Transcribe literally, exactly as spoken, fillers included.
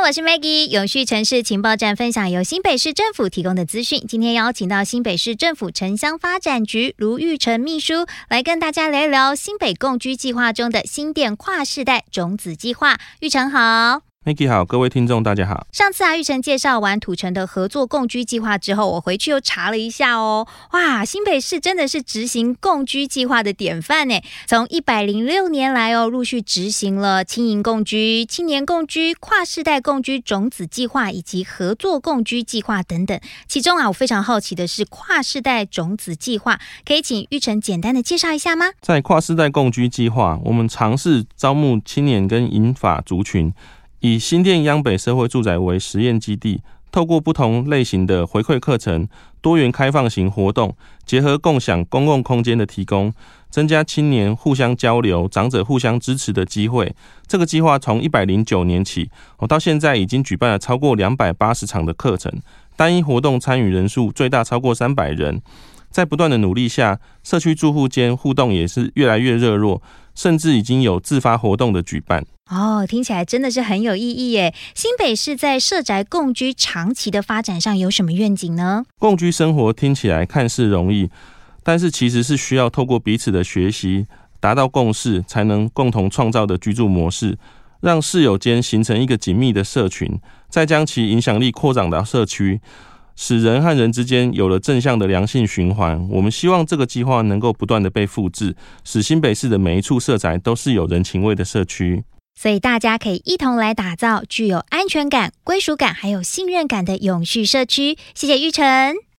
我是 Maggie， 永续城市情报站分享由新北市政府提供的资讯。今天邀请到新北市政府城乡发展局卢玉成秘书来跟大家聊一聊新北共居计划中的新店跨世代种子计划。玉成好。 Maggie 好，各位听众大家好。 上次啊，玉成介绍完土城的合作共居计划之后，我回去又查了一下哦，哇，新北市真的是执行共居计划的典范呢。从一百零六年来哦，陆续执行了青银共居、青年共居、跨世代共居种子计划以及合作共居计划等等。其中啊，我非常好奇的是跨世代种子计划，可以请玉成简单的介绍一下吗？ 在跨世代共居计划，我们尝试招募青年跟银发族群，以新店央北社会住宅为实验基地，透过不同类型的回馈课程、多元开放型活动，结合共享公共空间的提供，增加青年互相交流、长者互相支持的机会。这个计划从一百零九年起，到现在已经举办了超过两百八十场的课程，单一活动参与人数最大超过三百人。在不断的努力下，社区住户间互动也是越来越热络，甚至已经有自发活动的举办。 哦，听起来真的是很有意义耶。新北市在社宅共居长期的发展上有什么愿景呢？ 共居生活听起来看似容易，但是其实是需要透过彼此的学习，达到共识，才能共同创造的居住模式，让室友间形成一个紧密的社群，再将其影响力扩展到社区，使人和人之间有了正向的良性循环。我们希望这个计划能够不断的被复制，使新北市的每一处社宅都是有人情味的社区。 所以大家可以一同来打造具有安全感、归属感还有信任感的永续社区。谢谢玉成。